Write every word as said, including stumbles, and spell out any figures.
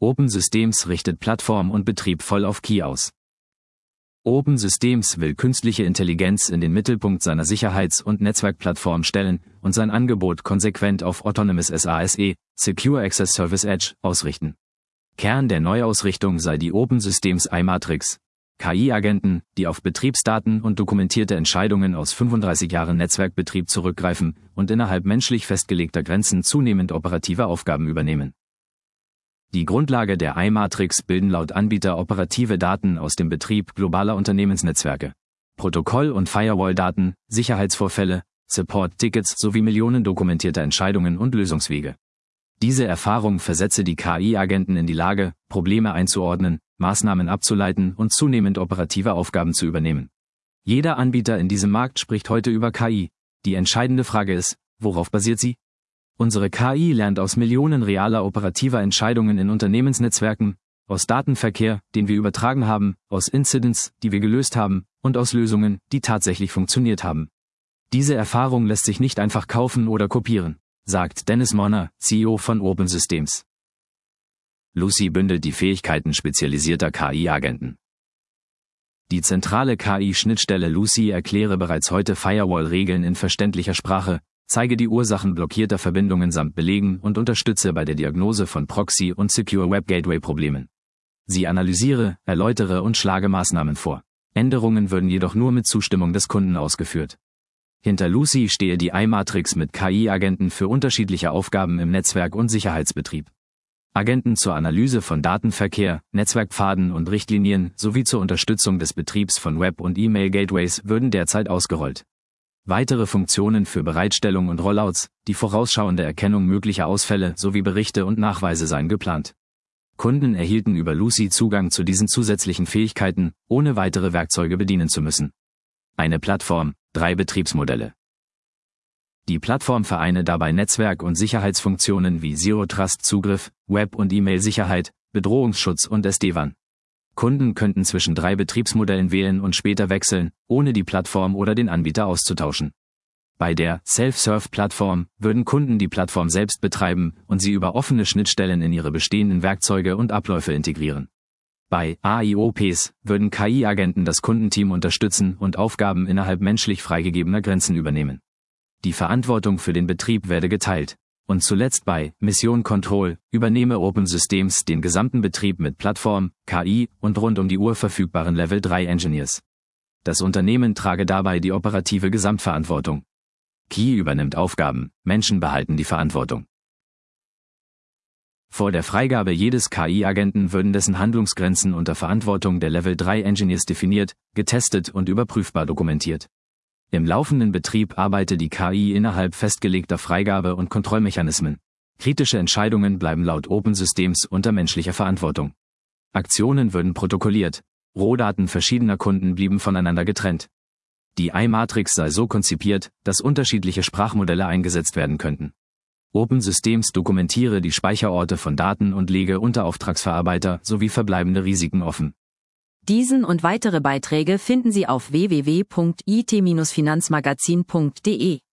Open Systems richtet Plattform und Betrieb voll auf Key aus. Open Systems will künstliche Intelligenz in den Mittelpunkt seiner Sicherheits- und Netzwerkplattform stellen und sein Angebot konsequent auf Autonomous SASE, Secure Access Service Edge, ausrichten. Kern der Neuausrichtung sei die Open Systems iMatrix, K I-Agenten, die auf Betriebsdaten und dokumentierte Entscheidungen aus fünfunddreißig Jahren Netzwerkbetrieb zurückgreifen und innerhalb menschlich festgelegter Grenzen zunehmend operative Aufgaben übernehmen. Die Grundlage der iMatrix bilden laut Anbieter operative Daten aus dem Betrieb globaler Unternehmensnetzwerke, Protokoll- und Firewall-Daten, Sicherheitsvorfälle, Support-Tickets sowie Millionen dokumentierter Entscheidungen und Lösungswege. Diese Erfahrung versetze die K I-Agenten in die Lage, Probleme einzuordnen, Maßnahmen abzuleiten und zunehmend operative Aufgaben zu übernehmen. Jeder Anbieter in diesem Markt spricht heute über K I. Die entscheidende Frage ist, worauf basiert sie? Unsere K I lernt aus Millionen realer operativer Entscheidungen in Unternehmensnetzwerken, aus Datenverkehr, den wir übertragen haben, aus Incidents, die wir gelöst haben, und aus Lösungen, die tatsächlich funktioniert haben. Diese Erfahrung lässt sich nicht einfach kaufen oder kopieren, sagt Dennis Monner, C E O von Open Systems. Lucy bündelt die Fähigkeiten spezialisierter K I-Agenten. Die zentrale K I-Schnittstelle Lucy erkläre bereits heute Firewall-Regeln in verständlicher Sprache, zeige die Ursachen blockierter Verbindungen samt Belegen und unterstütze bei der Diagnose von Proxy- und Secure Web Gateway-Problemen. Sie analysiere, erläutere und schlage Maßnahmen vor. Änderungen würden jedoch nur mit Zustimmung des Kunden ausgeführt. Hinter Lucy stehe die iMatrix mit K I-Agenten für unterschiedliche Aufgaben im Netzwerk- und Sicherheitsbetrieb. Agenten zur Analyse von Datenverkehr, Netzwerkpfaden und Richtlinien sowie zur Unterstützung des Betriebs von Web- und E-Mail-Gateways würden derzeit ausgerollt. Weitere Funktionen für Bereitstellung und Rollouts, die vorausschauende Erkennung möglicher Ausfälle sowie Berichte und Nachweise seien geplant. Kunden erhielten über Lucy Zugang zu diesen zusätzlichen Fähigkeiten, ohne weitere Werkzeuge bedienen zu müssen. Eine Plattform, drei Betriebsmodelle. Die Plattform vereine dabei Netzwerk- und Sicherheitsfunktionen wie Zero-Trust-Zugriff, Web- und E-Mail-Sicherheit, Bedrohungsschutz und S D WAN. Kunden könnten zwischen drei Betriebsmodellen wählen und später wechseln, ohne die Plattform oder den Anbieter auszutauschen. Bei der Self-Serve-Plattform würden Kunden die Plattform selbst betreiben und sie über offene Schnittstellen in ihre bestehenden Werkzeuge und Abläufe integrieren. Bei A I O Ps würden K I-Agenten das Kundenteam unterstützen und Aufgaben innerhalb menschlich freigegebener Grenzen übernehmen. Die Verantwortung für den Betrieb werde geteilt. Und zuletzt bei Mission Control übernehme Open Systems den gesamten Betrieb mit Plattform, K I und rund um die Uhr verfügbaren Level drei Engineers. Das Unternehmen trage dabei die operative Gesamtverantwortung. Key übernimmt Aufgaben, Menschen behalten die Verantwortung. Vor der Freigabe jedes K I-Agenten würden dessen Handlungsgrenzen unter Verantwortung der Level drei Engineers definiert, getestet und überprüfbar dokumentiert. Im laufenden Betrieb arbeite die K I innerhalb festgelegter Freigabe- und Kontrollmechanismen. Kritische Entscheidungen bleiben laut Open Systems unter menschlicher Verantwortung. Aktionen würden protokolliert, Rohdaten verschiedener Kunden blieben voneinander getrennt. Die iMatrix sei so konzipiert, dass unterschiedliche Sprachmodelle eingesetzt werden könnten. Open Systems dokumentiere die Speicherorte von Daten und lege Unterauftragsverarbeiter sowie verbleibende Risiken offen. Diesen und weitere Beiträge finden Sie auf w w w punkt i t Bindestrich finanzmagazin punkt de.